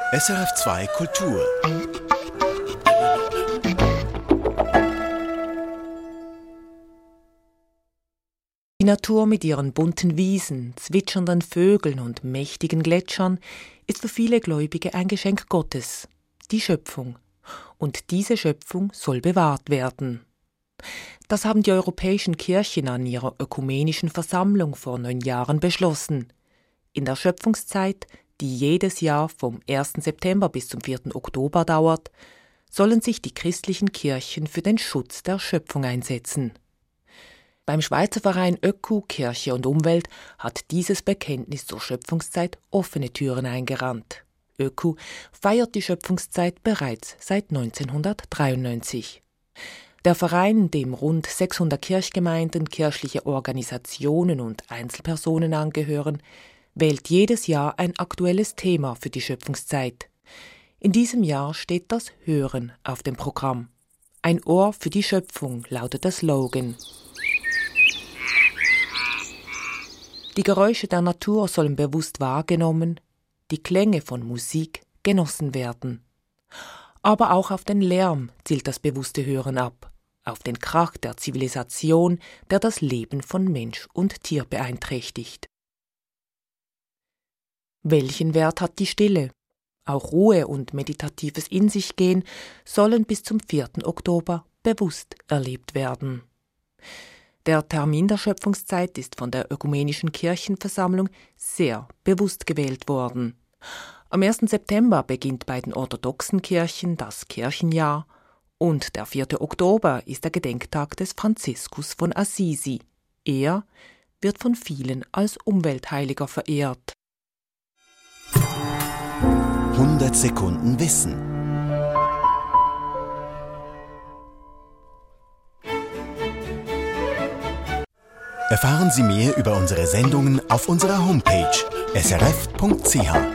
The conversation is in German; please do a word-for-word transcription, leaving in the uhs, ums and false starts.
S R F zwei Kultur. Die Natur mit ihren bunten Wiesen, zwitschernden Vögeln und mächtigen Gletschern ist für viele Gläubige ein Geschenk Gottes, die Schöpfung. Und diese Schöpfung soll bewahrt werden. Das haben die europäischen Kirchen an ihrer ökumenischen Versammlung vor neun Jahren beschlossen. In der Schöpfungszeit, die jedes Jahr vom ersten September bis zum vierten Oktober dauert, sollen sich die christlichen Kirchen für den Schutz der Schöpfung einsetzen. Beim Schweizer Verein Öku, Kirche und Umwelt hat dieses Bekenntnis zur Schöpfungszeit offene Türen eingerannt. Öku feiert die Schöpfungszeit bereits seit neunzehnhundertdreiundneunzig. Der Verein, dem rund sechshundert Kirchgemeinden, kirchliche Organisationen und Einzelpersonen angehören, wählt jedes Jahr ein aktuelles Thema für die Schöpfungszeit. In diesem Jahr steht das Hören auf dem Programm. Ein Ohr für die Schöpfung lautet der Slogan. Die Geräusche der Natur sollen bewusst wahrgenommen, die Klänge von Musik genossen werden. Aber auch auf den Lärm zielt das bewusste Hören ab, auf den Krach der Zivilisation, der das Leben von Mensch und Tier beeinträchtigt. Welchen Wert hat die Stille? Auch Ruhe und meditatives In sich gehen sollen bis zum vierten Oktober bewusst erlebt werden. Der Termin der Schöpfungszeit ist von der Ökumenischen Kirchenversammlung sehr bewusst gewählt worden. Am ersten September beginnt bei den orthodoxen Kirchen das Kirchenjahr und der vierte Oktober ist der Gedenktag des Franziskus von Assisi. Er wird von vielen als Umweltheiliger verehrt. hundert Sekunden Wissen. Erfahren Sie mehr über unsere Sendungen auf unserer Homepage s r f punkt c h.